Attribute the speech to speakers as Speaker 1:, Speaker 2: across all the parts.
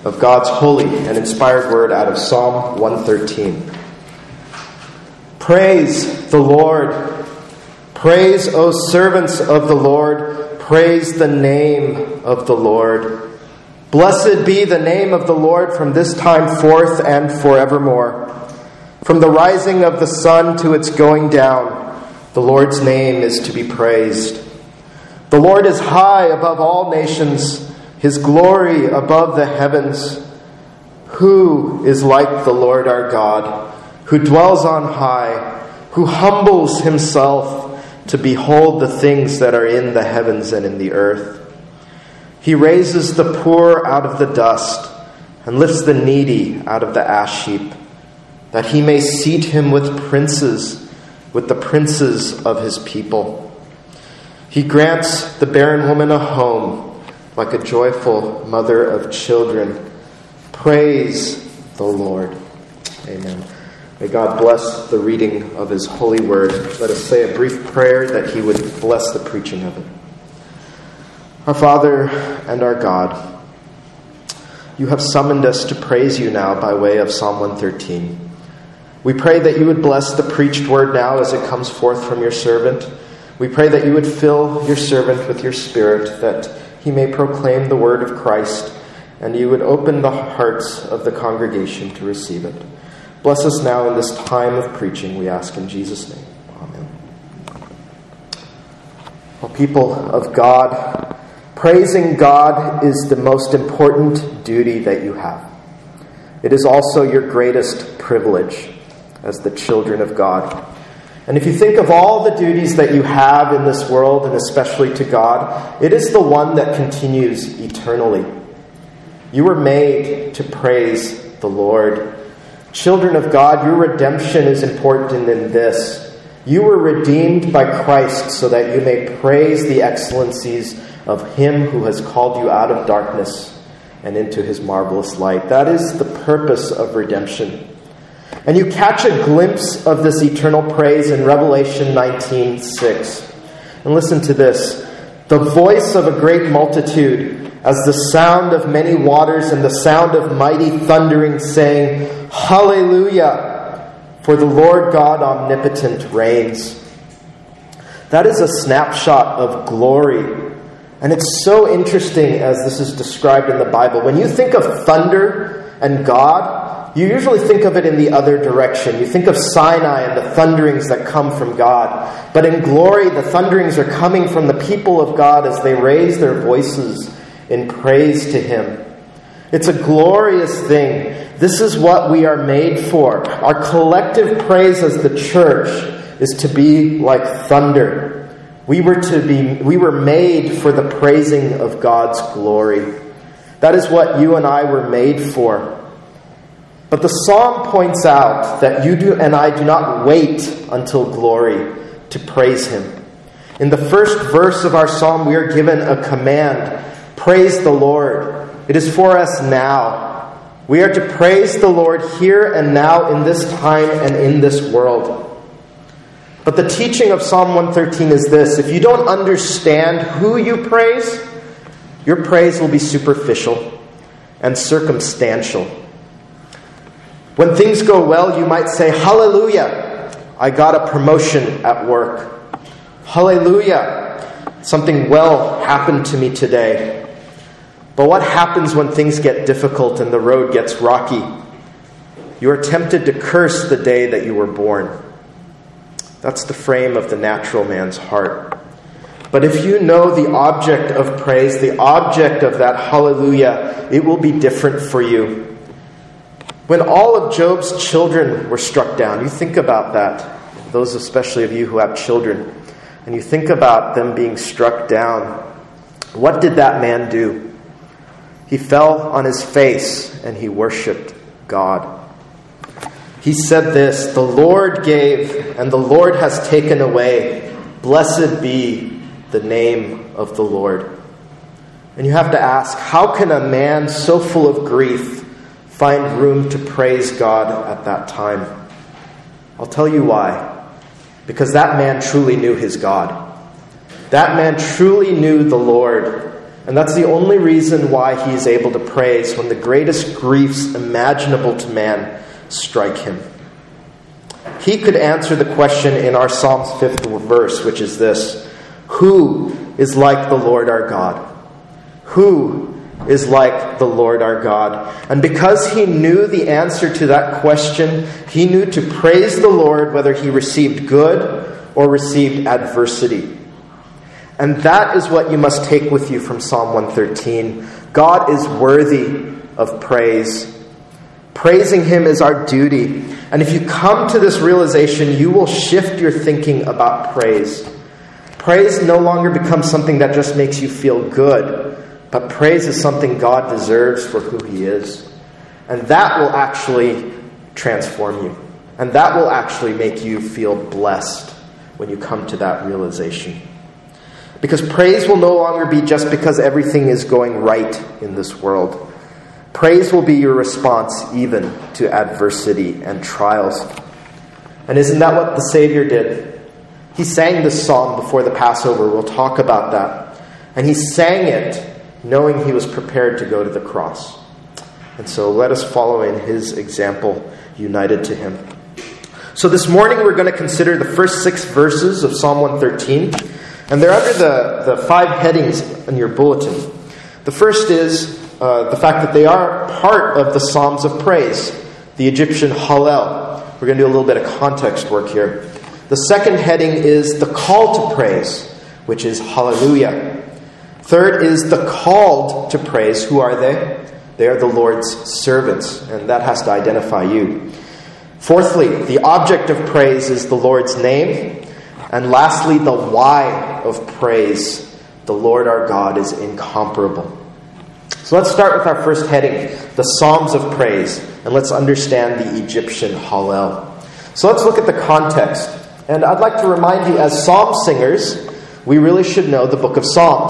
Speaker 1: of God's holy and inspired word out of Psalm 113. Praise the Lord. Praise, O servants of the Lord. Praise the name of the Lord. Blessed be the name of the Lord from this time forth and forevermore. From the rising of the sun to its going down, the Lord's name is to be praised. The Lord is high above all nations, his glory above the heavens. Who is like the Lord our God, who dwells on high, who humbles himself to behold the things that are in the heavens and in the earth? He raises the poor out of the dust and lifts the needy out of the ash heap, that he may seat him with princes, with the princes of his people. He grants the barren woman a home, like a joyful mother of children. Praise the Lord. Amen. May God bless the reading of his holy word. Let us say a brief prayer that he would bless the preaching of it. Our Father and our God, you have summoned us to praise you now by way of Psalm 113. We pray that you would bless the preached word now as it comes forth from your servant. We pray that you would fill your servant with your Spirit, that he may proclaim the word of Christ, and you would open the hearts of the congregation to receive it. Bless us now in this time of preaching, we ask in Jesus' name. Amen. Well, people of God, praising God is the most important duty that you have. It is also your greatest privilege as the children of God. And if you think of all the duties that you have in this world, and especially to God, it is the one that continues eternally. You were made to praise the Lord. Children of God, your redemption is important in this. You were redeemed by Christ so that you may praise the excellencies of him who has called you out of darkness and into his marvelous light. That is the purpose of redemption. And you catch a glimpse of this eternal praise in Revelation 19:6. And listen to this. The voice of a great multitude, as the sound of many waters and the sound of mighty thundering, saying, Hallelujah! For the Lord God omnipotent reigns. That is a snapshot of glory. And it's so interesting as this is described in the Bible. When you think of thunder and God, you usually think of it in the other direction. You think of Sinai and the thunderings that come from God. But in glory, the thunderings are coming from the people of God as they raise their voices in praise to him. It's a glorious thing. This is what we are made for. Our collective praise as the church is to be like thunder. We were made for the praising of God's glory. That is what you and I were made for. But the psalm points out that you and I do not wait until glory to praise him. In the first verse of our psalm, we are given a command. Praise the Lord. It is for us now. We are to praise the Lord here and now in this time and in this world. But the teaching of Psalm 113 is this. If you don't understand who you praise, your praise will be superficial and circumstantial. When things go well, you might say, Hallelujah, I got a promotion at work. Hallelujah, something well happened to me today. But what happens when things get difficult and the road gets rocky? You are tempted to curse the day that you were born. That's the frame of the natural man's heart. But if you know the object of praise, the object of that hallelujah, it will be different for you. When all of Job's children were struck down, you think about that, those especially of you who have children, and you think about them being struck down. What did that man do? He fell on his face and he worshipped God. He said this, the Lord gave and the Lord has taken away. Blessed be the name of the Lord. And you have to ask, how can a man so full of grief find room to praise God at that time? I'll tell you why. Because that man truly knew his God. That man truly knew the Lord. And that's the only reason why he is able to praise when the greatest griefs imaginable to man strike him. He could answer the question in our Psalm's 5th verse, which is this: who is like the Lord our God? Who is like the Lord our God? And because he knew the answer to that question, he knew to praise the Lord whether he received good or received adversity. And that is what you must take with you from Psalm 113. God is worthy of praise. Praising him is our duty. And if you come to this realization, you will shift your thinking about praise. Praise no longer becomes something that just makes you feel good, but praise is something God deserves for who he is. And that will actually transform you. And that will actually make you feel blessed when you come to that realization. Because praise will no longer be just because everything is going right in this world. Praise will be your response even to adversity and trials. And isn't that what the Savior did? He sang this psalm before the Passover. We'll talk about that. And he sang it knowing he was prepared to go to the cross. And so let us follow in his example, united to him. So this morning we're going to consider the first 6 verses of Psalm 113. And they're under the 5 headings in your bulletin. The first is the fact that they are part of the Psalms of Praise, the Egyptian Hallel. We're going to do a little bit of context work here. The second heading is the call to praise, which is Hallelujah. Third is the called to praise. Who are they? They are the Lord's servants, and that has to identify you. Fourthly, the object of praise is the Lord's name. And lastly, the why of praise. The Lord our God is incomparable. So let's start with our first heading, the Psalms of Praise. And let's understand the Egyptian Hallel. So let's look at the context. And I'd like to remind you, as psalm singers, we really should know the book of Psalms.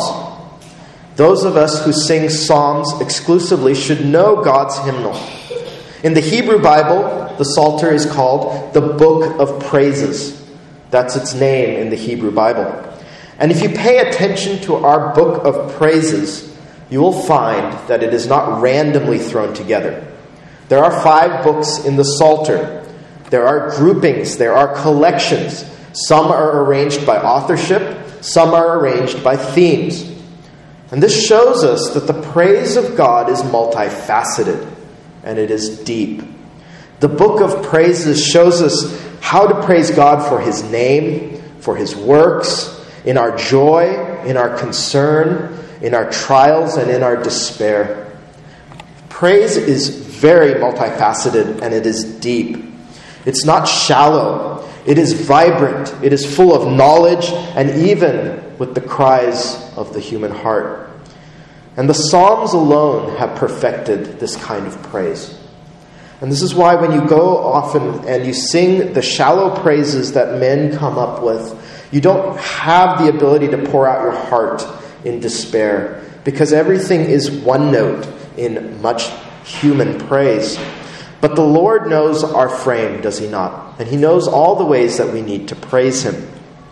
Speaker 1: Those of us who sing psalms exclusively should know God's hymnal. In the Hebrew Bible, the Psalter is called the Book of Praises. That's its name in the Hebrew Bible. And if you pay attention to our book of praises, you will find that it is not randomly thrown together. There are 5 books in the Psalter. There are groupings, there are collections. Some are arranged by authorship, some are arranged by themes. And this shows us that the praise of God is multifaceted, and it is deep. The book of praises shows us how to praise God for his name, for his works, in our joy, in our concern, in our trials, and in our despair. Praise is very multifaceted, and it is deep. It's not shallow. It is vibrant. It is full of knowledge, and even with the cries of the human heart. And the Psalms alone have perfected this kind of praise. And this is why when you go often and you sing the shallow praises that men come up with, you don't have the ability to pour out your heart in despair, because everything is one note in much human praise. But the Lord knows our frame, does he not? And he knows all the ways that we need to praise him.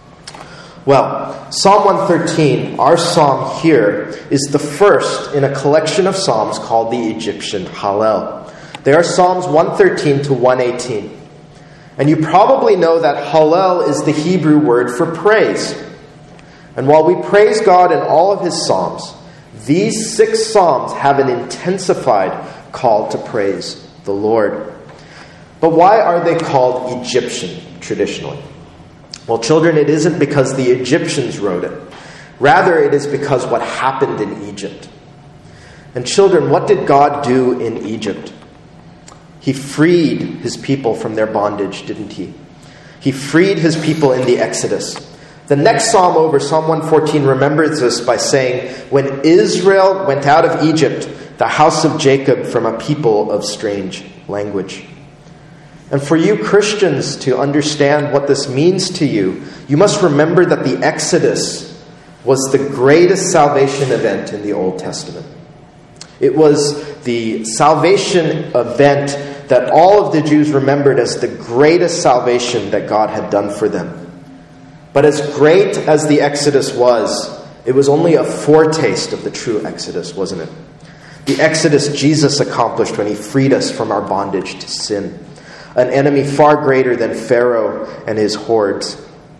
Speaker 1: Well, Psalm 113, our psalm here, is the first in a collection of psalms called the Egyptian Hallel. They are Psalms 113 to 118. And you probably know that Hallel is the Hebrew word for praise. And while we praise God in all of his psalms, these 6 psalms have an intensified call to praise the Lord. But why are they called Egyptian traditionally? Well, children, it isn't because the Egyptians wrote it. Rather, it is because what happened in Egypt. And children, what did God do in Egypt? He freed his people from their bondage, didn't he? He freed his people in the Exodus. The next psalm over, Psalm 114, remembers this by saying, when Israel went out of Egypt, the house of Jacob from a people of strange language. And for you Christians to understand what this means to you, you must remember that the Exodus was the greatest salvation event in the Old Testament. It was the salvation event that all of the Jews remembered as the greatest salvation that God had done for them. But as great as the Exodus was, it was only a foretaste of the true Exodus, wasn't it? The Exodus Jesus accomplished when he freed us from our bondage to sin, an enemy far greater than Pharaoh and his hordes.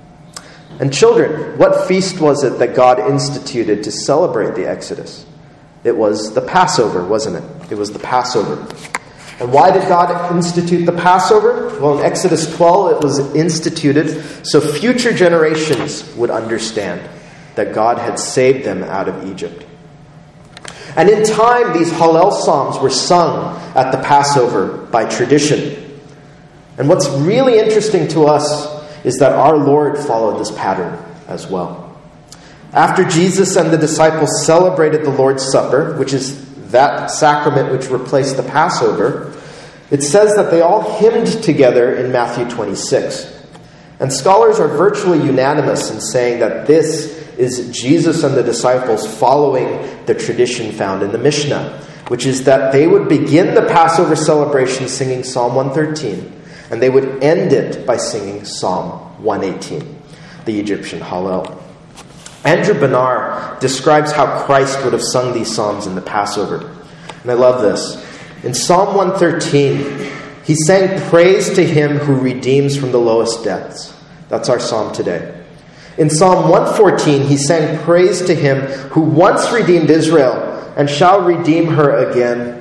Speaker 1: And children, what feast was it that God instituted to celebrate the Exodus? It was the Passover, wasn't it? It was the Passover. And why did God institute the Passover? Well, in Exodus 12, it was instituted so future generations would understand that God had saved them out of Egypt. And in time, these Hallel Psalms were sung at the Passover by tradition. And what's really interesting to us is that our Lord followed this pattern as well. After Jesus and the disciples celebrated the Lord's Supper, which is that sacrament which replaced the Passover, it says that they all hymned together in Matthew 26. And scholars are virtually unanimous in saying that this is Jesus and the disciples following the tradition found in the Mishnah, which is that they would begin the Passover celebration singing Psalm 113, and they would end it by singing Psalm 118, the Egyptian Hallel. Andrew Bonar describes how Christ would have sung these psalms in the Passover. And I love this. In Psalm 113, he sang praise to him who redeems from the lowest depths. That's our psalm today. In Psalm 114, he sang praise to him who once redeemed Israel and shall redeem her again.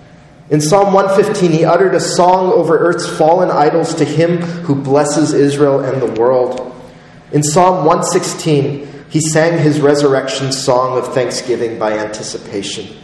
Speaker 1: In Psalm 115, he uttered a song over earth's fallen idols to him who blesses Israel and the world. In Psalm 116, he sang his resurrection song of thanksgiving by anticipation.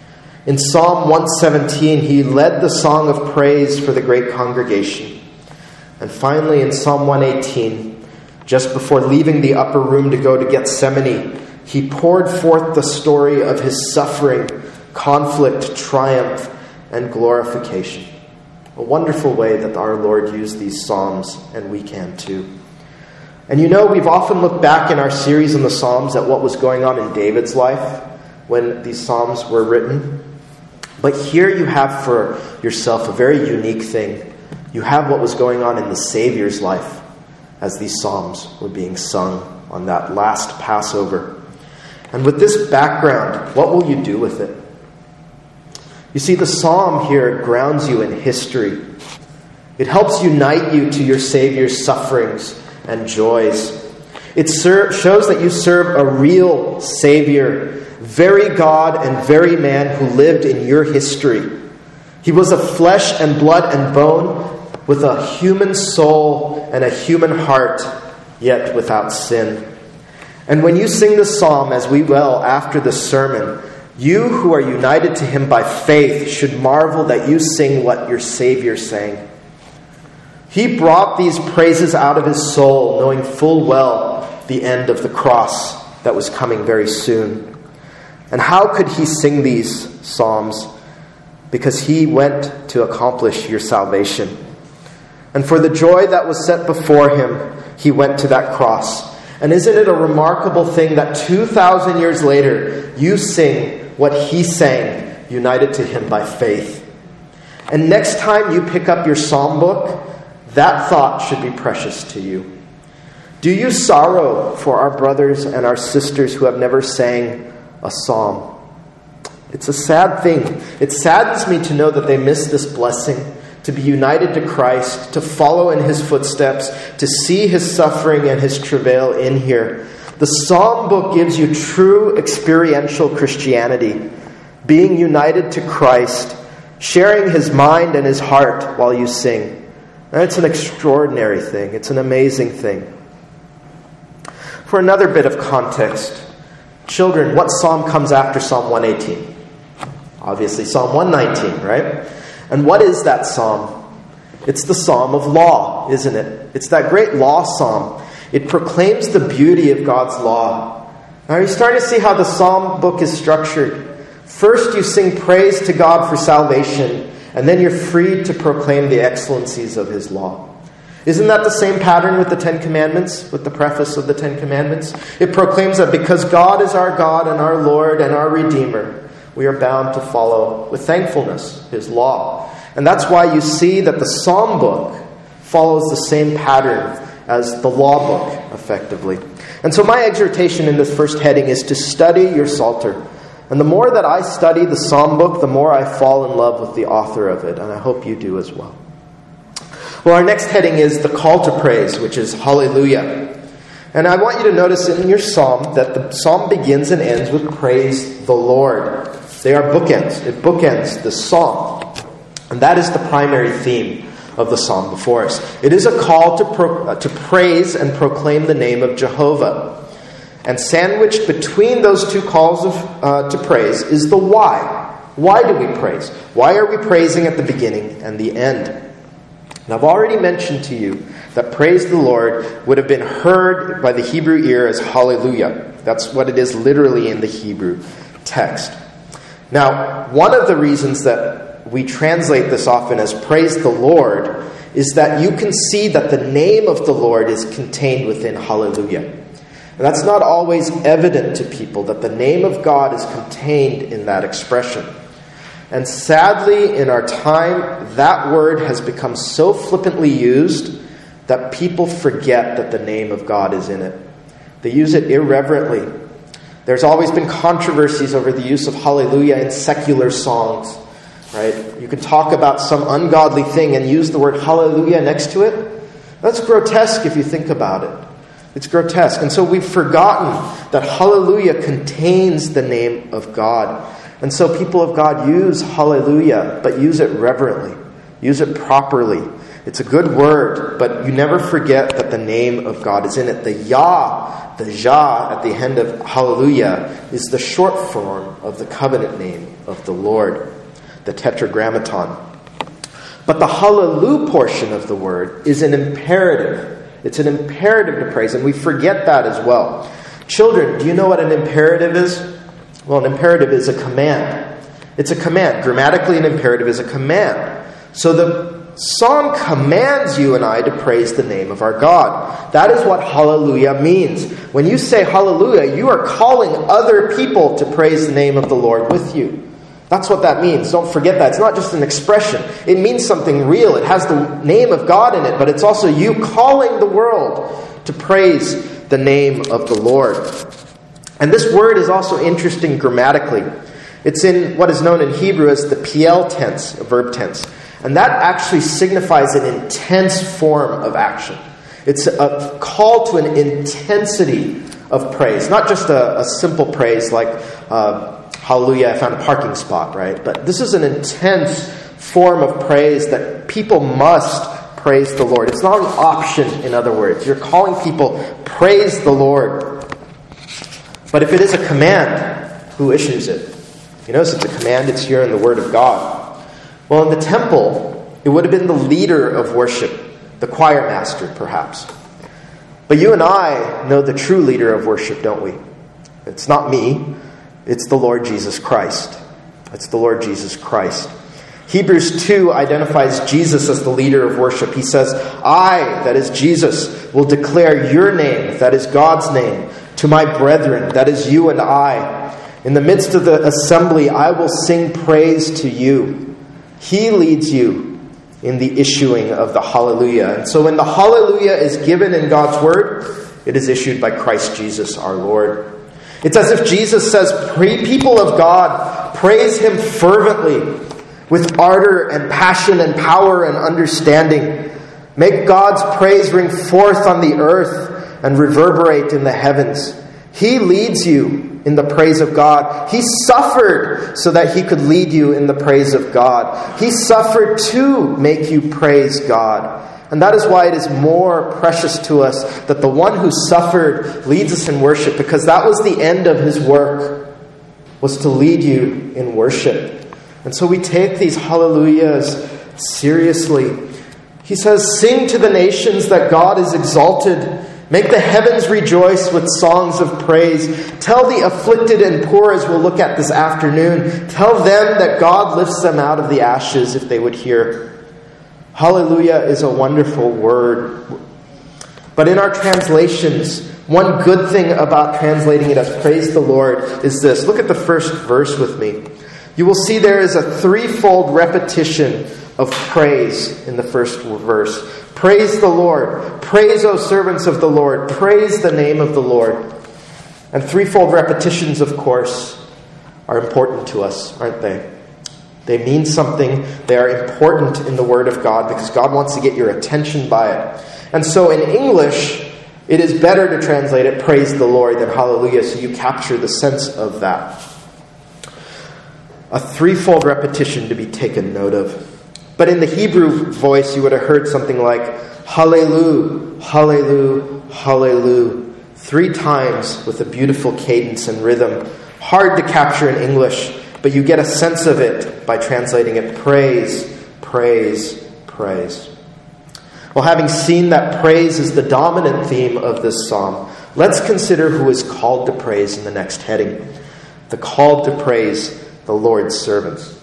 Speaker 1: In Psalm 117, he led the song of praise for the great congregation. And finally, in Psalm 118, just before leaving the upper room to go to Gethsemane, he poured forth the story of his suffering, conflict, triumph, and glorification. A wonderful way that our Lord used these psalms, and we can too. And you know, we've often looked back in our series on the Psalms at what was going on in David's life when these psalms were written. But here you have for yourself a very unique thing. You have what was going on in the Savior's life as these psalms were being sung on that last Passover. And with this background, what will you do with it? You see, the psalm here grounds you in history. It helps unite you to your Savior's sufferings and joys. It shows that you serve a real Savior, very God and very man who lived in your history. He was of flesh and blood and bone, with a human soul and a human heart, yet without sin. And when you sing the psalm, as we will after the sermon, you who are united to him by faith should marvel that you sing what your Savior sang. He brought these praises out of his soul, knowing full well the end of the cross that was coming very soon. And how could he sing these psalms? Because he went to accomplish your salvation. And for the joy that was set before him, he went to that cross. And isn't it a remarkable thing that 2,000 years later, you sing what he sang, united to him by faith? And next time you pick up your psalm book, that thought should be precious to you. Do you sorrow for our brothers and our sisters who have never sang a psalm? It's a sad thing. It saddens me to know that they miss this blessing, to be united to Christ, to follow in his footsteps, to see his suffering and his travail in here. The Psalm book gives you true experiential Christianity, being united to Christ, sharing his mind and his heart while you sing. And it's an extraordinary thing. It's an amazing thing. For another bit of context, children, what psalm comes after Psalm 118? Obviously Psalm 119, right? And what is that psalm? It's the psalm of law, isn't it? It's that great law psalm. It proclaims the beauty of God's law. Now, are you starting to see how the psalm book is structured? First, you sing praise to God for salvation, and then you're free to proclaim the excellencies of his law. Isn't that the same pattern with the Ten Commandments, with the preface of the Ten Commandments? It proclaims that because God is our God and our Lord and our Redeemer, we are bound to follow with thankfulness his law. And that's why you see that the Psalm book follows the same pattern as the law book, effectively. And so my exhortation in this first heading is to study your Psalter. And the more that I study the Psalm book, the more I fall in love with the author of it. And I hope you do as well. Well, our next heading is the call to praise, which is Hallelujah. And I want you to notice in your psalm that the psalm begins and ends with praise the Lord. They are bookends. It bookends the psalm. And that is the primary theme of the psalm before us. It is a call to praise and proclaim the name of Jehovah. And sandwiched between those two calls to praise is the why. Why do we praise? Why are we praising at the beginning and the end? And I've already mentioned to you that praise the Lord would have been heard by the Hebrew ear as hallelujah. That's what it is literally in the Hebrew text. Now, one of the reasons that we translate this often as praise the Lord is that you can see that the name of the Lord is contained within hallelujah. And that's not always evident to people, that the name of God is contained in that expression. And sadly, in our time, that word has become so flippantly used that people forget that the name of God is in it. They use it irreverently. There's always been controversies over the use of hallelujah in secular songs, right? You can talk about some ungodly thing and use the word hallelujah next to it. That's grotesque if you think about it. It's grotesque. And so we've forgotten that hallelujah contains the name of God. And so people of God use hallelujah, but use it reverently. Use it properly. It's a good word, but you never forget that the name of God is in it. The Yah, the Jah at the end of hallelujah is the short form of the covenant name of the Lord, the tetragrammaton. But the hallelu portion of the word is an imperative. It's an imperative to praise, and we forget that as well. Children, do you know what an imperative is? Well, an imperative is a command. It's a command. Grammatically, an imperative is a command. So the psalm commands you and I to praise the name of our God. That is what hallelujah means. When you say hallelujah, you are calling other people to praise the name of the Lord with you. That's what that means. Don't forget that. It's not just an expression. It means something real. It has the name of God in it, but it's also you calling the world to praise the name of the Lord. And this word is also interesting grammatically. It's in what is known in Hebrew as the piel tense, a verb tense. And that actually signifies an intense form of action. It's a call to an intensity of praise. Not just a simple praise like, hallelujah, I found a parking spot, right? But this is an intense form of praise that people must praise the Lord. It's not an option, in other words. You're calling people, praise the Lord. But if it is a command, who issues it? You notice it's a command, it's here in the Word of God. Well, in the temple, it would have been the leader of worship, the choir master, perhaps. But you and I know the true leader of worship, don't we? It's not me. It's the Lord Jesus Christ. It's the Lord Jesus Christ. Hebrews 2 identifies Jesus as the leader of worship. He says, I, that is Jesus, will declare your name, that is God's name, to my brethren, that is you and I. In the midst of the assembly, I will sing praise to you. He leads you in the issuing of the hallelujah. And so when the hallelujah is given in God's word, it is issued by Christ Jesus our Lord. It's as if Jesus says, people of God, praise Him fervently, with ardor and passion and power and understanding. Make God's praise ring forth on the earth and reverberate in the heavens. He leads you in the praise of God. He suffered so that He could lead you in the praise of God. He suffered to make you praise God. And that is why it is more precious to us that the one who suffered leads us in worship, because that was the end of His work, was to lead you in worship. And so we take these hallelujahs seriously. He says, sing to the nations that God is exalted. Make the heavens rejoice with songs of praise. Tell the afflicted and poor, as we'll look at this afternoon, tell them that God lifts them out of the ashes if they would hear. Hallelujah is a wonderful word. But in our translations, one good thing about translating it as praise the Lord is this. Look at the first verse with me. You will see there is a threefold repetition of praise in the first verse. Praise the Lord. Praise, O servants of the Lord. Praise the name of the Lord. And threefold repetitions, of course, are important to us, aren't they? They mean something. They are important in the Word of God because God wants to get your attention by it. And so in English, it is better to translate it, praise the Lord, than hallelujah, so you capture the sense of that. A threefold repetition to be taken note of. But in the Hebrew voice, you would have heard something like, hallelujah, hallelujah, hallelujah, 3 times with a beautiful cadence and rhythm. Hard to capture in English, but you get a sense of it by translating it praise, praise, praise. Well, having seen that praise is the dominant theme of this psalm, let's consider who is called to praise in the next heading. The called to praise, the Lord's servants.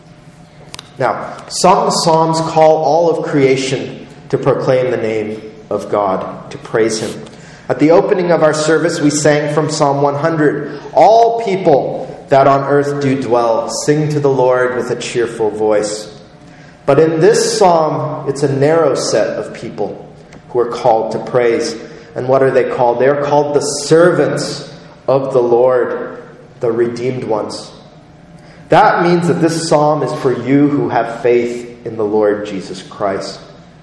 Speaker 1: Now, some psalms call all of creation to proclaim the name of God, to praise Him. At the opening of our service, we sang from Psalm 100, all people that on earth do dwell, sing to the Lord with a cheerful voice. But in this psalm, it's a narrow set of people who are called to praise. And what are they called? They are called the servants of the Lord, the redeemed ones. That means that this psalm is for you who have faith in the Lord Jesus Christ.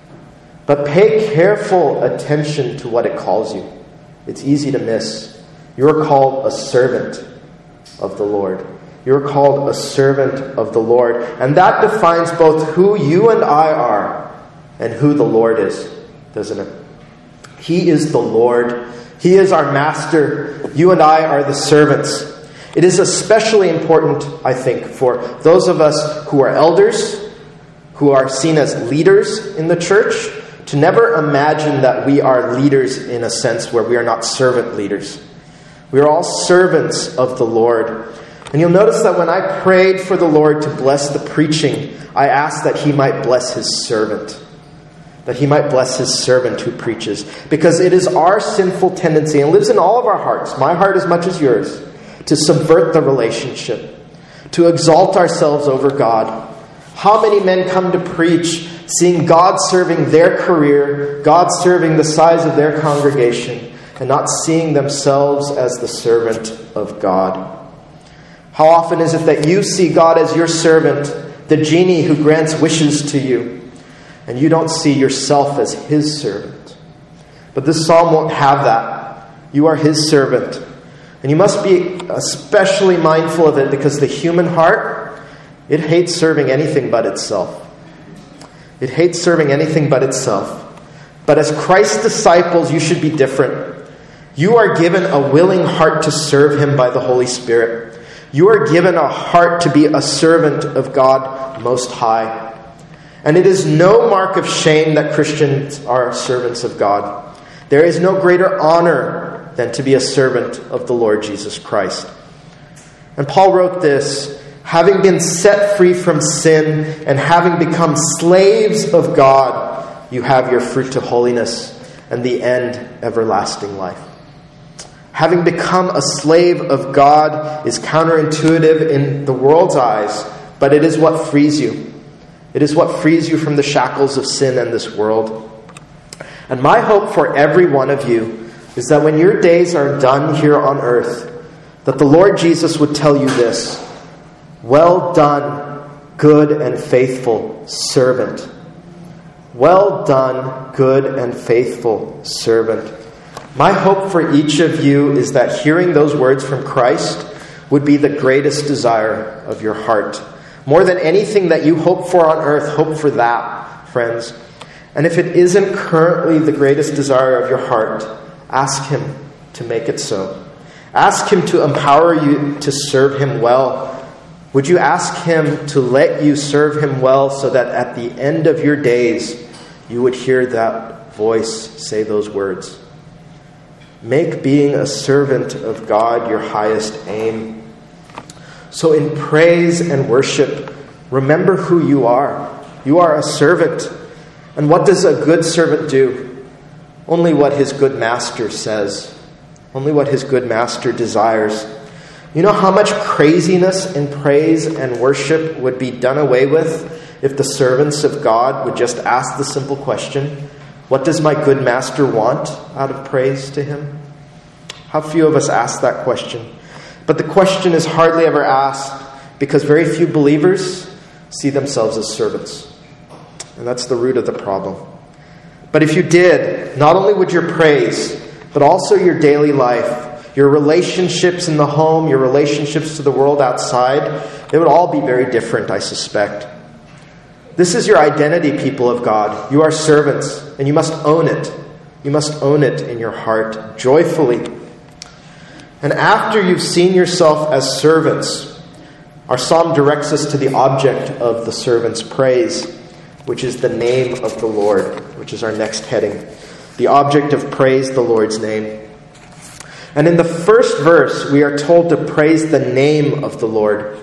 Speaker 1: But pay careful attention to what it calls you. It's easy to miss. You're called a servant of the Lord. You're called a servant of the Lord. And that defines both who you and I are and who the Lord is, doesn't it? He is the Lord. He is our master. You and I are the servants. It is especially important, I think, for those of us who are elders, who are seen as leaders in the church, to never imagine that we are leaders in a sense where we are not servant leaders. We are all servants of the Lord. And you'll notice that when I prayed for the Lord to bless the preaching, I asked that He might bless His servant. That He might bless His servant who preaches. Because it is our sinful tendency, and lives in all of our hearts, my heart as much as yours, to subvert the relationship, to exalt ourselves over God. How many men come to preach seeing God serving their career, God serving the size of their congregation, and not seeing themselves as the servant of God? How often is it that you see God as your servant, the genie who grants wishes to you, and you don't see yourself as His servant? But this psalm won't have that. You are His servant. And you must be especially mindful of it because the human heart, it hates serving anything but itself. It hates serving anything but itself. But as Christ's disciples, you should be different. You are given a willing heart to serve Him by the Holy Spirit. You are given a heart to be a servant of God Most High. And it is no mark of shame that Christians are servants of God. There is no greater honor than to be a servant of the Lord Jesus Christ. And Paul wrote this, having been set free from sin and having become slaves of God, you have your fruit to holiness and the end everlasting life. Having become a slave of God is counterintuitive in the world's eyes, but it is what frees you. It is what frees you from the shackles of sin and this world. And my hope for every one of you is that when your days are done here on earth, that the Lord Jesus would tell you this, well done, good and faithful servant. Well done, good and faithful servant. My hope for each of you is that hearing those words from Christ would be the greatest desire of your heart. More than anything that you hope for on earth, hope for that, friends. And if it isn't currently the greatest desire of your heart, ask Him to make it so. Ask Him to empower you to serve Him well. Would you ask Him to let you serve Him well so that at the end of your days, you would hear that voice say those words? Make being a servant of God your highest aim. So in praise and worship, remember who you are. You are a servant. And what does a good servant do? Only what his good master says. Only what his good master desires. You know how much craziness in praise and worship would be done away with if the servants of God would just ask the simple question, What does my good master want out of praise to him? How few of us ask that question. But the question is hardly ever asked because very few believers see themselves as servants. And that's the root of the problem. But if you did, not only would your praise, but also your daily life, your relationships in the home, your relationships to the world outside, they would all be very different, I suspect. This is your identity, people of God. You are servants, and you must own it. You must own it in your heart, joyfully. And after you've seen yourself as servants, our psalm directs us to the object of the servant's praise, which is the name of the Lord, which is our next heading. The object of praise, the Lord's name. And in the first verse, we are told to praise the name of the Lord.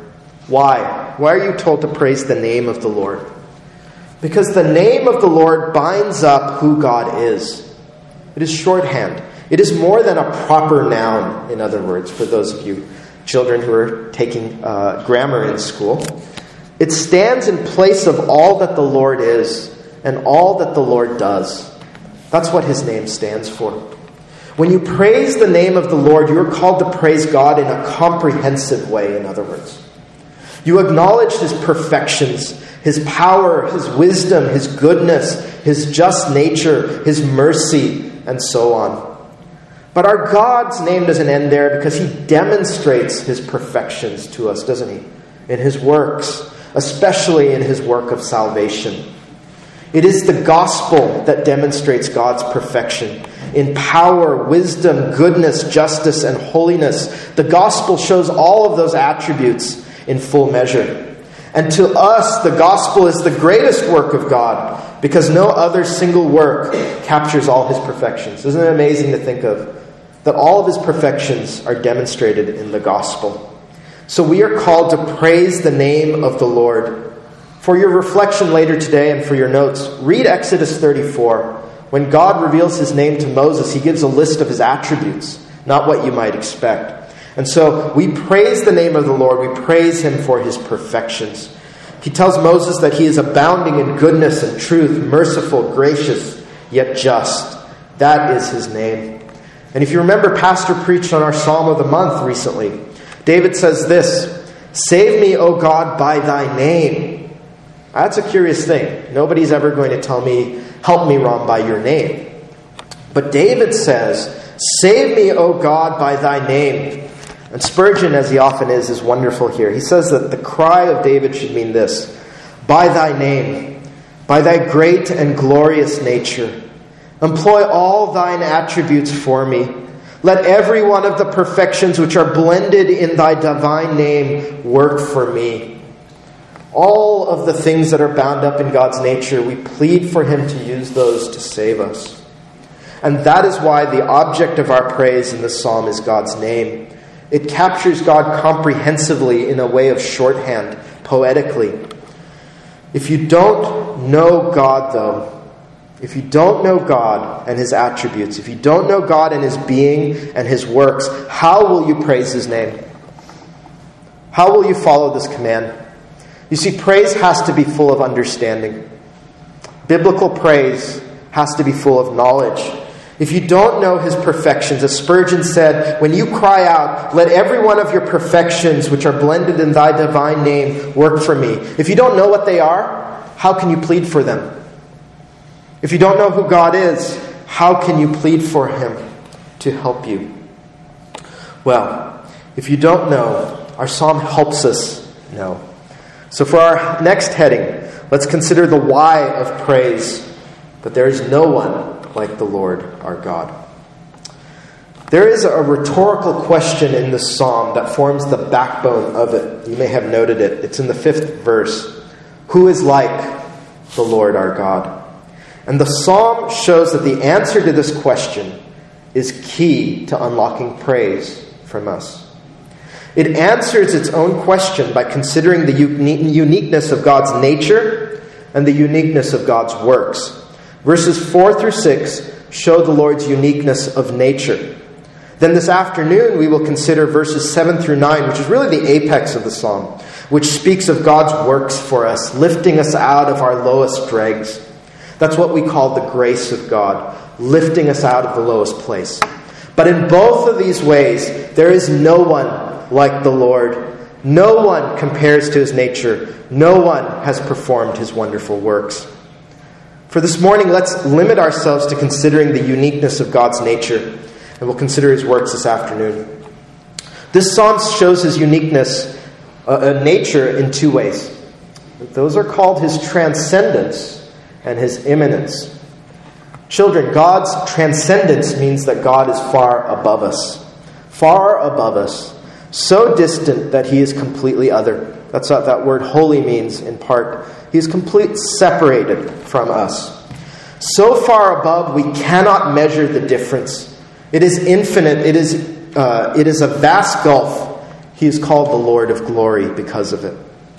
Speaker 1: Why? Why are you told to praise the name of the Lord? Because the name of the Lord binds up who God is. It is shorthand. It is more than a proper noun, in other words, for those of you children who are taking grammar in school. It stands in place of all that the Lord is and all that the Lord does. That's what his name stands for. When you praise the name of the Lord, you are called to praise God in a comprehensive way, in other words. You acknowledge his perfections, his power, his wisdom, his goodness, his just nature, his mercy, and so on. But our God's name doesn't end there because he demonstrates his perfections to us, doesn't he? In his works, especially in his work of salvation. It is the gospel that demonstrates God's perfection in power, wisdom, goodness, justice, and holiness. The gospel shows all of those attributes in full measure. And to us, the gospel is the greatest work of God because no other single work captures all his perfections. Isn't it amazing to think of that all of his perfections are demonstrated in the gospel? So we are called to praise the name of the Lord. For your reflection later today and for your notes, read Exodus 34. When God reveals his name to Moses, he gives a list of his attributes, not what you might expect. And so we praise the name of the Lord. We praise him for his perfections. He tells Moses that he is abounding in goodness and truth, merciful, gracious, yet just. That is his name. And if you remember, Pastor preached on our Psalm of the Month recently. David says this, "Save me, O God, by thy name." That's a curious thing. Nobody's ever going to tell me, "Help me, Ron, by your name." But David says, "Save me, O God, by thy name." And Spurgeon, as he often is wonderful here. He says that the cry of David should mean this: "By thy name, by thy great and glorious nature, employ all thine attributes for me. Let every one of the perfections which are blended in thy divine name work for me." All of the things that are bound up in God's nature, we plead for him to use those to save us. And that is why the object of our praise in this psalm is God's name. It captures God comprehensively in a way of shorthand, poetically. If you don't know God, though, if you don't know God and his attributes, if you don't know God and his being and his works, how will you praise his name? How will you follow this command? You see, praise has to be full of understanding. Biblical praise has to be full of knowledge. If you don't know his perfections, as Spurgeon said, when you cry out, "Let every one of your perfections which are blended in thy divine name work for me." If you don't know what they are, how can you plead for them? If you don't know who God is, how can you plead for him to help you? Well, if you don't know, our psalm helps us know. So for our next heading, let's consider the why of praise. But there is no one like the Lord our God. There is a rhetorical question in this psalm that forms the backbone of it. You may have noted it. It's in the 5th verse. Who is like the Lord our God? And the psalm shows that the answer to this question is key to unlocking praise from us. It answers its own question by considering the uniqueness of God's nature and the uniqueness of God's works. Verses 4 through 6 show the Lord's uniqueness of nature. Then this afternoon we will consider verses 7 through 9, which is really the apex of the psalm, which speaks of God's works for us, lifting us out of our lowest dregs. That's what we call the grace of God, lifting us out of the lowest place. But in both of these ways, there is no one like the Lord. No one compares to his nature. No one has performed his wonderful works. For this morning, let's limit ourselves to considering the uniqueness of God's nature, and we'll consider his works this afternoon. This psalm shows his uniqueness, nature, in two ways. Those are called his transcendence and his immanence. Children, God's transcendence means that God is far above us. Far above us. So distant that he is completely other. That's what that word holy means in part. He is completely separated from us. So far above, we cannot measure the difference. It is infinite. It is a vast gulf. He is called the Lord of glory because of it.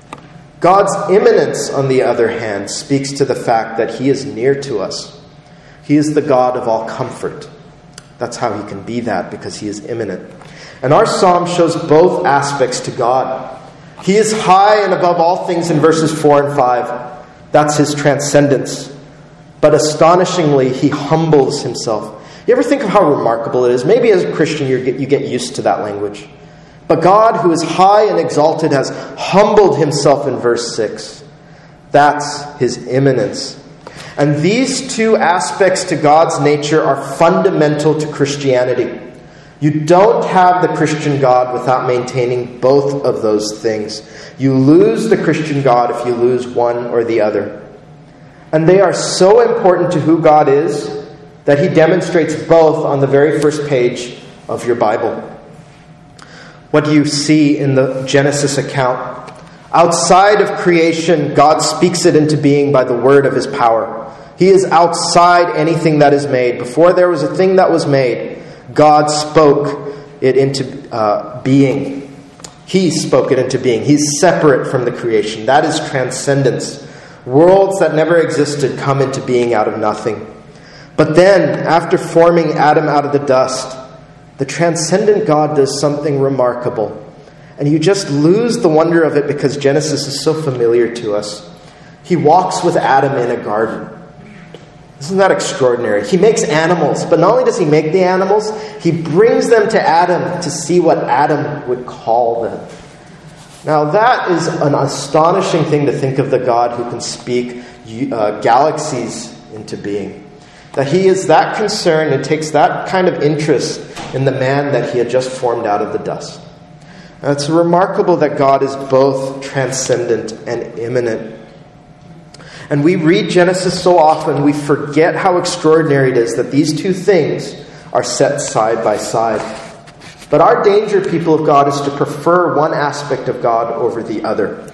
Speaker 1: God's immanence, on the other hand, speaks to the fact that he is near to us. He is the God of all comfort. That's how he can be that, because he is immanent. And our psalm shows both aspects to God. He is high and above all things in verses 4 and 5. That's his transcendence. But astonishingly, he humbles himself. You ever think of how remarkable it is? Maybe as a Christian you get used to that language. But God, who is high and exalted, has humbled himself in verse 6. That's his immanence. And these two aspects to God's nature are fundamental to Christianity. You don't have the Christian God without maintaining both of those things. You lose the Christian God if you lose one or the other. And they are so important to who God is that he demonstrates both on the very first page of your Bible. What do you see in the Genesis account? Outside of creation, God speaks it into being by the word of his power. He is outside anything that is made. Before there was a thing that was made, God spoke it into being. He spoke it into being. He's separate from the creation. That is transcendence. Worlds that never existed come into being out of nothing. But then, after forming Adam out of the dust, the transcendent God does something remarkable. And you just lose the wonder of it because Genesis is so familiar to us. He walks with Adam in a garden. Isn't that extraordinary? He makes animals, but not only does he make the animals, he brings them to Adam to see what Adam would call them. Now that is an astonishing thing to think of the God who can speak galaxies into being. That he is that concerned and takes that kind of interest in the man that he had just formed out of the dust. Now, it's remarkable that God is both transcendent and immanent. And we read Genesis so often, we forget how extraordinary it is that these two things are set side by side. But our danger, people of God, is to prefer one aspect of God over the other.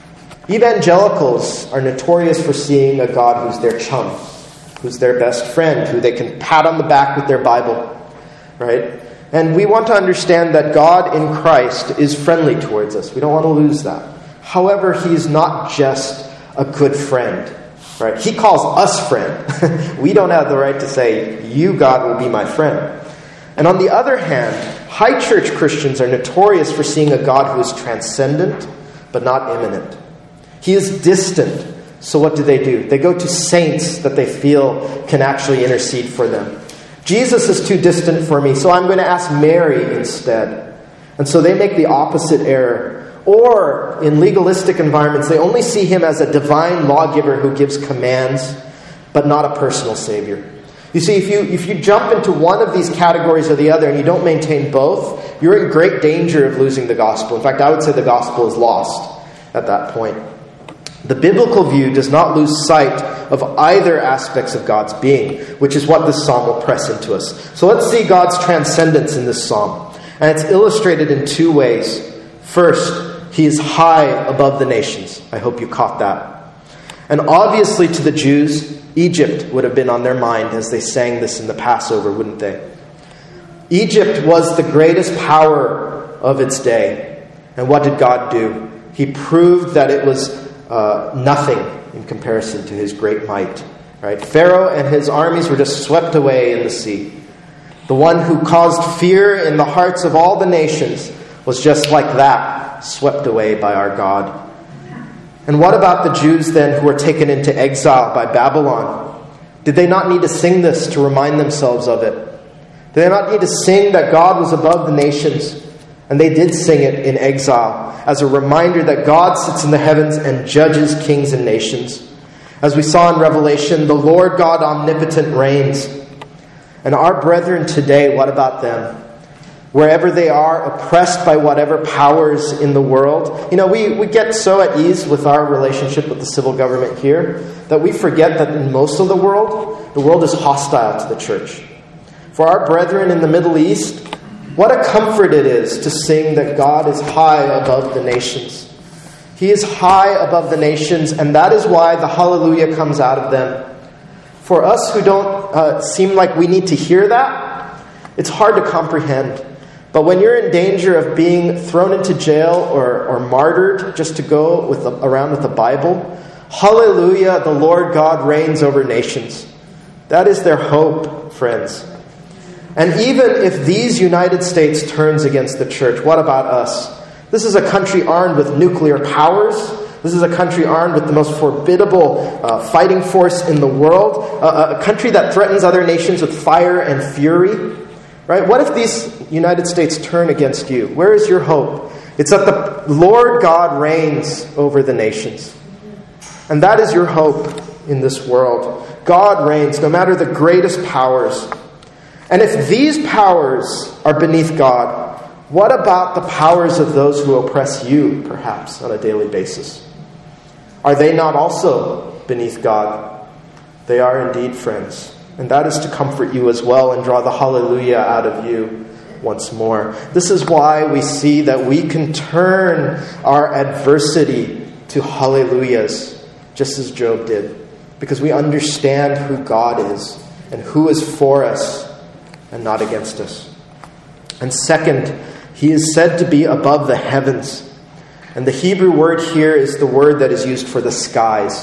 Speaker 1: Evangelicals are notorious for seeing a God who's their chum, who's their best friend, who they can pat on the back with their Bible, right? And we want to understand that God in Christ is friendly towards us. We don't want to lose that. However, he is not just a good friend, right? He calls us friend. We don't have the right to say, you, God, will be my friend. And on the other hand, high church Christians are notorious for seeing a God who is transcendent, but not immanent. He is distant. So what do? They go to saints that they feel can actually intercede for them. Jesus is too distant for me, so I'm going to ask Mary instead. And so they make the opposite error. Or, in legalistic environments, they only see him as a divine lawgiver who gives commands, but not a personal savior. You see, if you jump into one of these categories or the other and you don't maintain both, you're in great danger of losing the gospel. In fact, I would say the gospel is lost at that point. The biblical view does not lose sight of either aspects of God's being, which is what this psalm will press into us. So let's see God's transcendence in this psalm. And it's illustrated in two ways. First, he is high above the nations. I hope you caught that. And obviously to the Jews, Egypt would have been on their mind as they sang this in the Passover, wouldn't they? Egypt was the greatest power of its day. And what did God do? He proved that it was nothing in comparison to his great might. Right? Pharaoh and his armies were just swept away in the sea. The one who caused fear in the hearts of all the nations was just like that, swept away by our God. And what about the Jews then who were taken into exile by Babylon? Did they not need to sing this to remind themselves of it? Did they not need to sing that God was above the nations? And they did sing it in exile as a reminder that God sits in the heavens and judges kings and nations. As we saw in Revelation, the Lord God omnipotent reigns. And our brethren today, what about them? Wherever they are, oppressed by whatever powers in the world. We get so at ease with our relationship with the civil government here that we forget that in most of the world is hostile to the church. For our brethren in the Middle East, what a comfort it is to sing that God is high above the nations. He is high above the nations, and that is why the hallelujah comes out of them. For us who don't seem like we need to hear that, it's hard to comprehend. But when you're in danger of being thrown into jail or martyred just to go around with the Bible, hallelujah, the Lord God reigns over nations. That is their hope, friends. And even if these United States turns against the church, what about us? This is a country armed with nuclear powers. This is a country armed with the most formidable fighting force in the world. A country that threatens other nations with fire and fury. Right? What if these United States turn against you? Where is your hope? It's that the Lord God reigns over the nations. And that is your hope in this world. God reigns, no matter the greatest powers. And if these powers are beneath God, what about the powers of those who oppress you, perhaps, on a daily basis? Are they not also beneath God? They are indeed, friends. And that is to comfort you as well and draw the hallelujah out of you once more. This is why we see that we can turn our adversity to hallelujahs, just as Job did. Because we understand who God is and who is for us and not against us. And second, he is said to be above the heavens. And the Hebrew word here is the word that is used for the skies,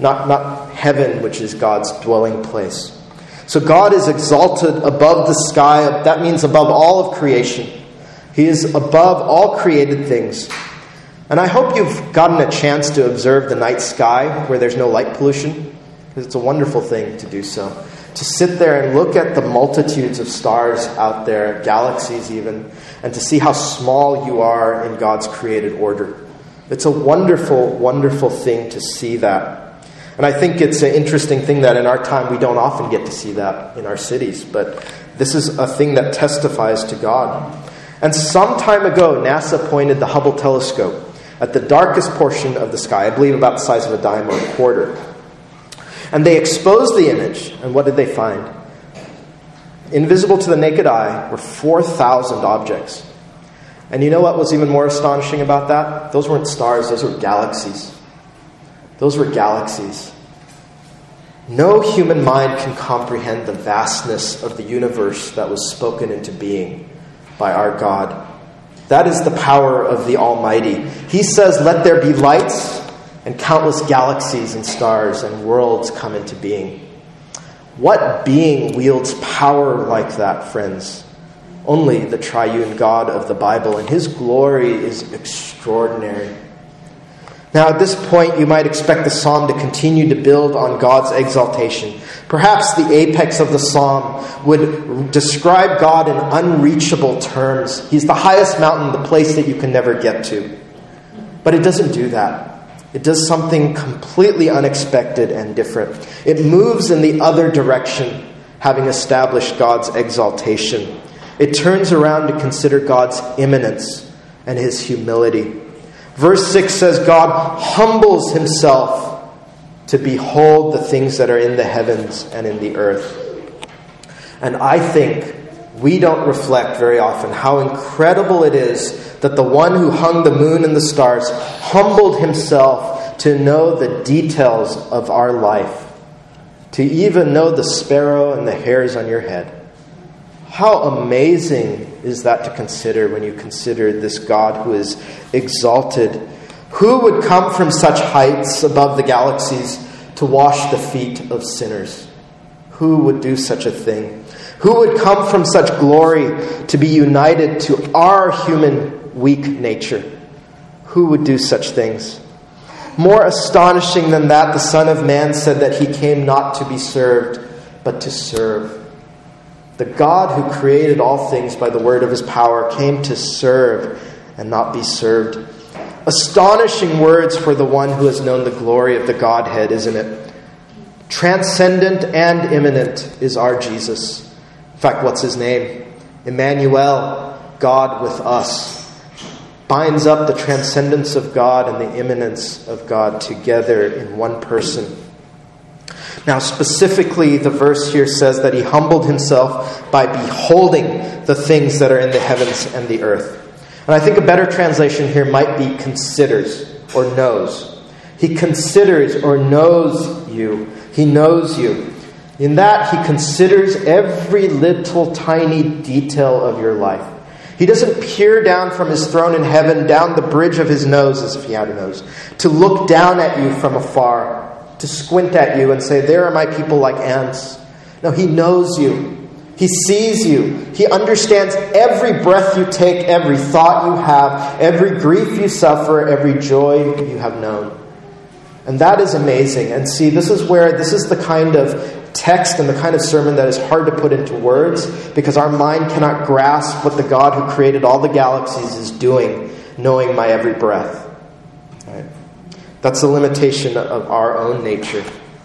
Speaker 1: not heaven, which is God's dwelling place. So God is exalted above the sky. That means above all of creation. He is above all created things. And I hope you've gotten a chance to observe the night sky where there's no light pollution, because it's a wonderful thing to do so. To sit there and look at the multitudes of stars out there, galaxies even, and to see how small you are in God's created order. It's a wonderful, wonderful thing to see that. And I think it's an interesting thing that in our time we don't often get to see that in our cities. But this is a thing that testifies to God. And some time ago, NASA pointed the Hubble telescope at the darkest portion of the sky, I believe about the size of a dime or a quarter. And they exposed the image. And what did they find? Invisible to the naked eye were 4,000 objects. And you know what was even more astonishing about that? Those weren't stars, those were galaxies. Those were galaxies. No human mind can comprehend the vastness of the universe that was spoken into being by our God. That is the power of the Almighty. He says, "Let there be lights," and countless galaxies and stars and worlds come into being. What being wields power like that, friends? Only the triune God of the Bible, and his glory is extraordinary. Now, at this point, you might expect the psalm to continue to build on God's exaltation. Perhaps the apex of the psalm would describe God in unreachable terms. He's the highest mountain, the place that you can never get to. But it doesn't do that. It does something completely unexpected and different. It moves in the other direction, having established God's exaltation. It turns around to consider God's immanence and his humility. Verse 6 says, God humbles himself to behold the things that are in the heavens and in the earth. And I think we don't reflect very often how incredible it is that the one who hung the moon and the stars humbled himself to know the details of our life, to even know the sparrow and the hairs on your head. How amazing is that to consider when you consider this God who is exalted? Who would come from such heights above the galaxies to wash the feet of sinners? Who would do such a thing? Who would come from such glory to be united to our human weak nature? Who would do such things? More astonishing than that, the Son of Man said that he came not to be served, but to serve. The God who created all things by the word of his power came to serve and not be served. Astonishing words for the one who has known the glory of the Godhead, isn't it? Transcendent and immanent is our Jesus. In fact, what's his name? Emmanuel, God with us. Binds up the transcendence of God and the immanence of God together in one person. Now, specifically, the verse here says that he humbled himself by beholding the things that are in the heavens and the earth. And I think a better translation here might be considers or knows. He considers or knows you. He knows you. In that, he considers every little tiny detail of your life. He doesn't peer down from his throne in heaven, down the bridge of his nose, as if he had a nose, to look down at you from afar, to squint at you and say, there are my people like ants. No, he knows you. He sees you. He understands every breath you take, every thought you have, every grief you suffer, every joy you have known. And that is amazing. And see, this is the kind of text and the kind of sermon that is hard to put into words, because our mind cannot grasp what the God who created all the galaxies is doing, knowing my every breath. Right? That's the limitation of our own nature.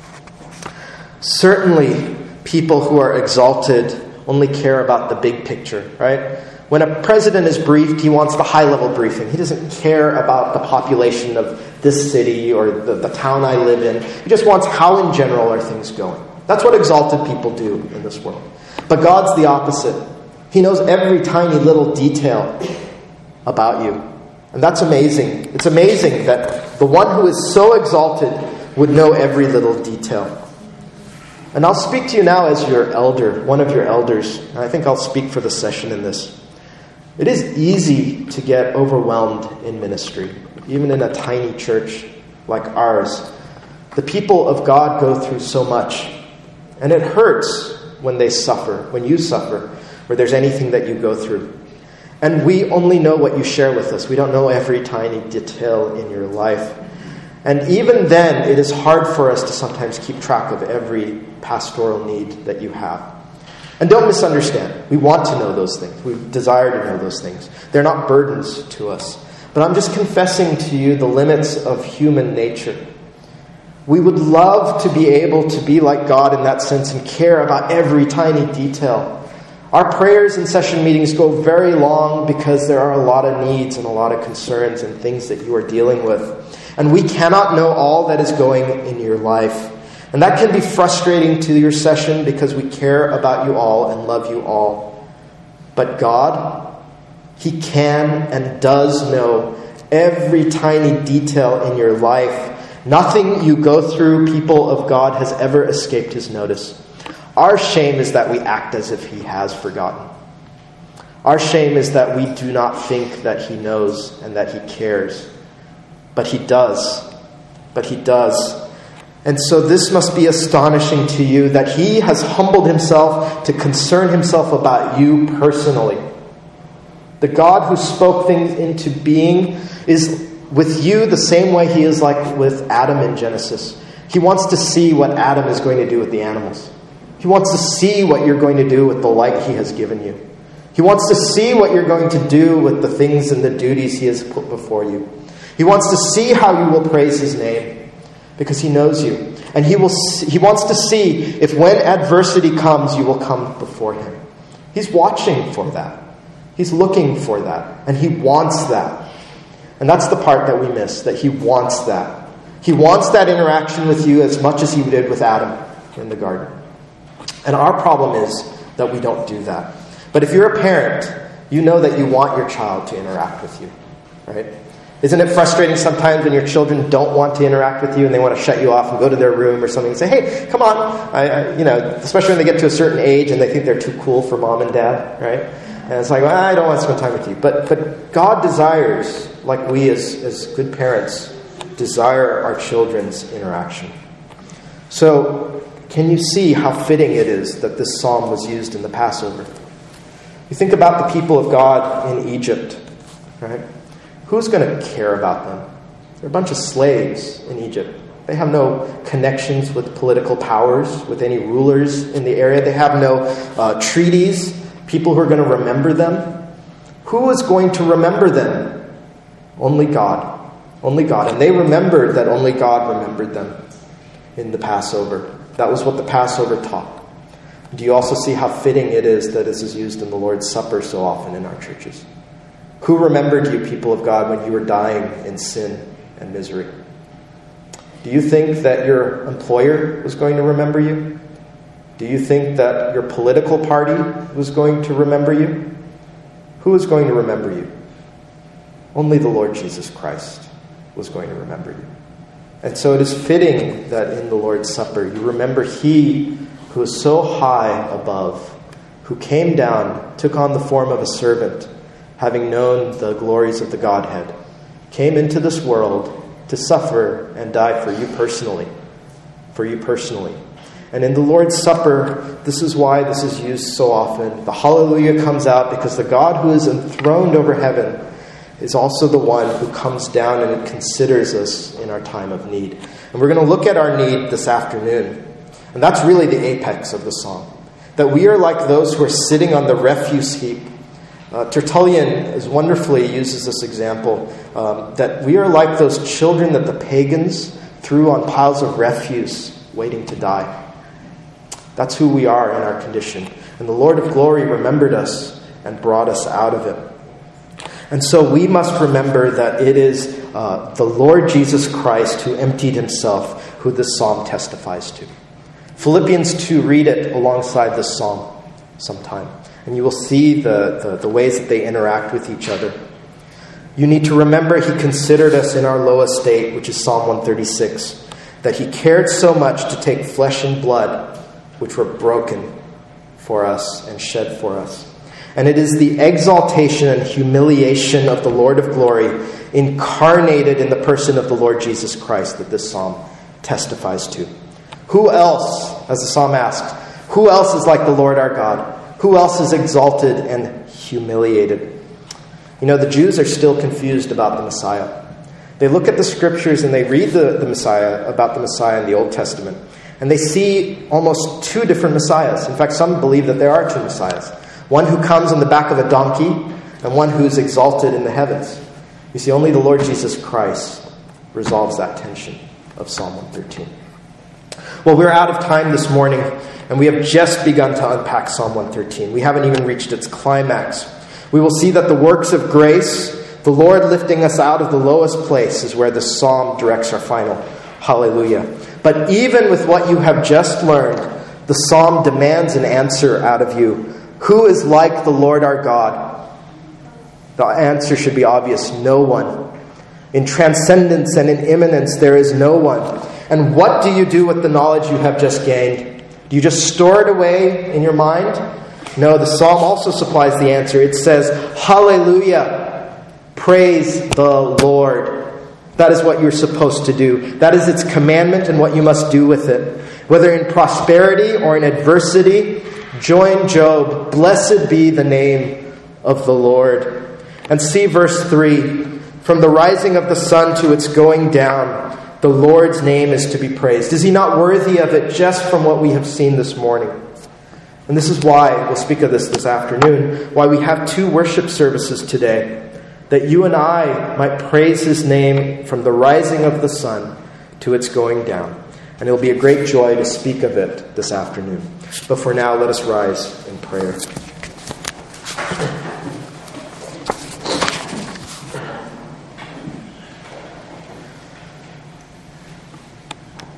Speaker 1: Certainly, people who are exalted only care about the big picture, right? When a president is briefed, he wants the high-level briefing. He doesn't care about the population of this city or the town I live in. He just wants how in general are things going. That's what exalted people do in this world. But God's the opposite. He knows every tiny little detail about you. And that's amazing. It's amazing that the one who is so exalted would know every little detail. And I'll speak to you now as your elder, one of your elders. And I think I'll speak for the session in this. It is easy to get overwhelmed in ministry, even in a tiny church like ours. The people of God go through so much. And it hurts when they suffer, when you suffer, or there's anything that you go through. And we only know what you share with us. We don't know every tiny detail in your life. And even then, it is hard for us to sometimes keep track of every pastoral need that you have. And don't misunderstand. We want to know those things. We desire to know those things. They're not burdens to us. But I'm just confessing to you the limits of human nature. We would love to be able to be like God in that sense and care about every tiny detail. Our prayers and session meetings go very long because there are a lot of needs and a lot of concerns and things that you are dealing with. And we cannot know all that is going in your life. And that can be frustrating to your session because we care about you all and love you all. But God, He can and does know every tiny detail in your life. Nothing you go through, people of God, has ever escaped His notice. Our shame is that we act as if He has forgotten. Our shame is that we do not think that He knows and that He cares. But He does. But He does. And so this must be astonishing to you that He has humbled Himself to concern Himself about you personally. The God who spoke things into being is with you the same way He is like with Adam in Genesis. He wants to see what Adam is going to do with the animals. He wants to see what you're going to do with the light He has given you. He wants to see what you're going to do with the things and the duties He has put before you. He wants to see how you will praise His name because He knows you. And He wants to see if when adversity comes, you will come before Him. He's watching for that. He's looking for that. And He wants that. And that's the part that we miss, that He wants that. He wants that interaction with you as much as He did with Adam in the garden. And our problem is that we don't do that. But if you're a parent, you know that you want your child to interact with you, right? Isn't it frustrating sometimes when your children don't want to interact with you and they want to shut you off and go to their room or something and say, hey, come on, especially when they get to a certain age and they think they're too cool for mom and dad, right? And it's like, well, I don't want to spend time with you. But God desires, like we as good parents, desire our children's interaction. So, can you see how fitting it is that this psalm was used in the Passover? You think about the people of God in Egypt, right? Who's going to care about them? They're a bunch of slaves in Egypt. They have no connections with political powers, with any rulers in the area. They have no treaties, people who are going to remember them. Who is going to remember them? Only God. Only God. And they remembered that only God remembered them in the Passover. That was what the Passover taught. Do you also see how fitting it is that this is used in the Lord's Supper so often in our churches? Who remembered you, people of God, when you were dying in sin and misery? Do you think that your employer was going to remember you? Do you think that your political party was going to remember you? Who is going to remember you? Only the Lord Jesus Christ was going to remember you. And so it is fitting that in the Lord's Supper you remember He who is so high above, who came down, took on the form of a servant, having known the glories of the Godhead, came into this world to suffer and die for you personally. For you personally. And in the Lord's Supper, this is why this is used so often. The hallelujah comes out because the God who is enthroned over heaven is also the one who comes down and considers us in our time of need. And we're going to look at our need this afternoon. And that's really the apex of the psalm. That we are like those who are sitting on the refuse heap. Tertullian wonderfully uses this example, that we are like those children that the pagans threw on piles of refuse waiting to die. That's who we are in our condition. And the Lord of glory remembered us and brought us out of it. And so we must remember that it is the Lord Jesus Christ who emptied himself, who this psalm testifies to. Philippians 2, read it alongside this psalm sometime. And you will see the ways that they interact with each other. You need to remember He considered us in our low estate, which is Psalm 136. That He cared so much to take flesh and blood, which were broken for us and shed for us. And it is the exaltation and humiliation of the Lord of glory incarnated in the person of the Lord Jesus Christ that this psalm testifies to. Who else, as the psalm asks, who else is like the Lord our God? Who else is exalted and humiliated? You know, the Jews are still confused about the Messiah. They look at the scriptures and they read the Messiah, about the Messiah in the Old Testament. And they see almost two different Messiahs. In fact, some believe that there are two Messiahs. One who comes on the back of a donkey and one who is exalted in the heavens. You see, only the Lord Jesus Christ resolves that tension of Psalm 113. Well, we're out of time this morning, and we have just begun to unpack Psalm 113. We haven't even reached its climax. We will see that the works of grace, the Lord lifting us out of the lowest place, is where the psalm directs our final hallelujah. But even with what you have just learned, the psalm demands an answer out of you. Who is like the Lord our God? The answer should be obvious. No one. In transcendence and in immanence, there is no one. And what do you do with the knowledge you have just gained? Do you just store it away in your mind? No, the psalm also supplies the answer. It says, hallelujah, praise the Lord. That is what you're supposed to do. That is its commandment and what you must do with it. Whether in prosperity or in adversity, join Job. Blessed be the name of the Lord. And see verse 3. From the rising of the sun to its going down, the Lord's name is to be praised. Is He not worthy of it just from what we have seen this morning? And this is why, we'll speak of this afternoon, why we have two worship services today. That you and I might praise His name from the rising of the sun to its going down. And it will be a great joy to speak of it this afternoon. But for now, let us rise in prayer.